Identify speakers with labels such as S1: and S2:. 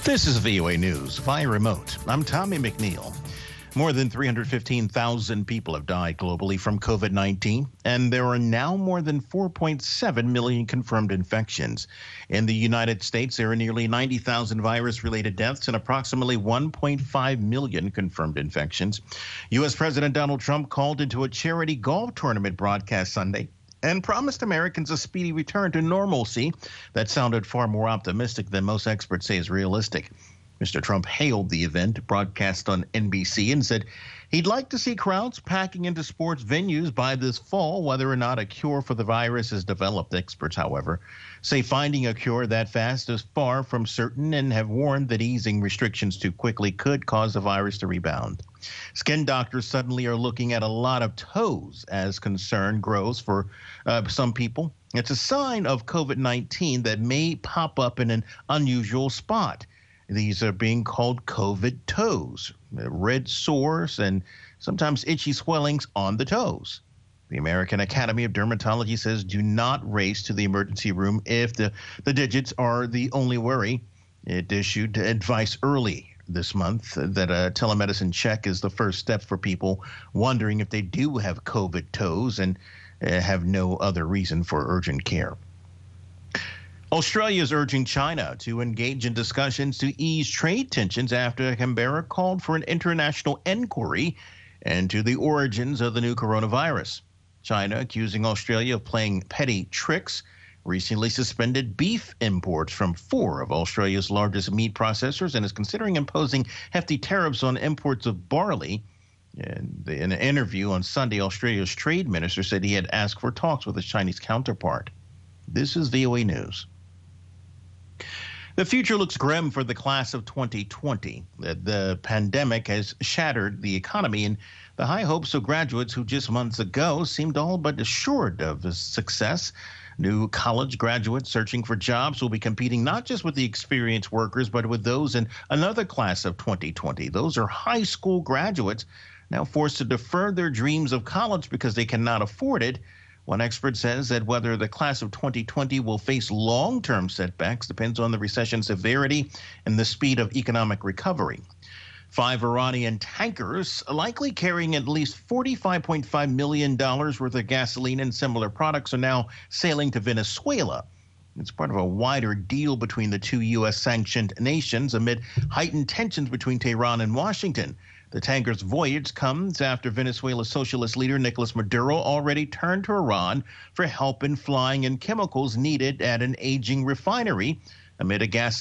S1: This is VOA News via remote. I'm Tommy McNeil. More than 315,000 people have died globally from COVID-19, and there are now more than 4.7 million confirmed infections. In the United States, there are nearly 90,000 virus-related deaths and approximately 1.5 million confirmed infections. U.S. President Donald Trump called into a charity golf tournament broadcast Sunday and promised Americans a speedy return to normalcy that sounded far more optimistic than most experts say is realistic. Mr. Trump hailed the event broadcast on NBC and said he'd like to see crowds packing into sports venues by this fall, whether or not a cure for the virus is developed. Experts, however, say finding a cure that fast is far from certain and have warned that easing restrictions too quickly could cause the virus to rebound. Skin doctors suddenly are looking at a lot of toes as concern grows for some people. It's a sign of COVID-19 that may pop up in an unusual spot. These are being called COVID toes, red sores and sometimes itchy swellings on the toes. The American Academy of Dermatology says do not race to the emergency room if the digits are the only worry. It issued advice early this month that a telemedicine check is the first step for people wondering if they do have COVID toes and have no other reason for urgent care. Australia is urging China to engage in discussions to ease trade tensions after Canberra called for an international inquiry into the origins of the new coronavirus. China, accusing Australia of playing petty tricks, recently suspended beef imports from 4 of Australia's largest meat processors and is considering imposing hefty tariffs on imports of barley. In an interview on Sunday, Australia's trade minister said he had asked for talks with his Chinese counterpart. This is VOA News. The future looks grim for the class of 2020. The pandemic has shattered the economy, and the high hopes of graduates who just months ago seemed all but assured of success. New college graduates searching for jobs will be competing not just with the experienced workers, but with those in another class of 2020. Those are high school graduates now forced to defer their dreams of college because they cannot afford it. One expert says that whether the class of 2020 will face long-term setbacks depends on the recession severity and the speed of economic recovery. 5 Iranian tankers, likely carrying at least $45.5 million worth of gasoline and similar products, are now sailing to Venezuela. It's part of a wider deal between the two U.S.-sanctioned nations amid heightened tensions between Tehran and Washington. The tanker's voyage comes after Venezuela's socialist leader Nicolas Maduro already turned to Iran for help in flying and chemicals needed at an aging refinery amid a gas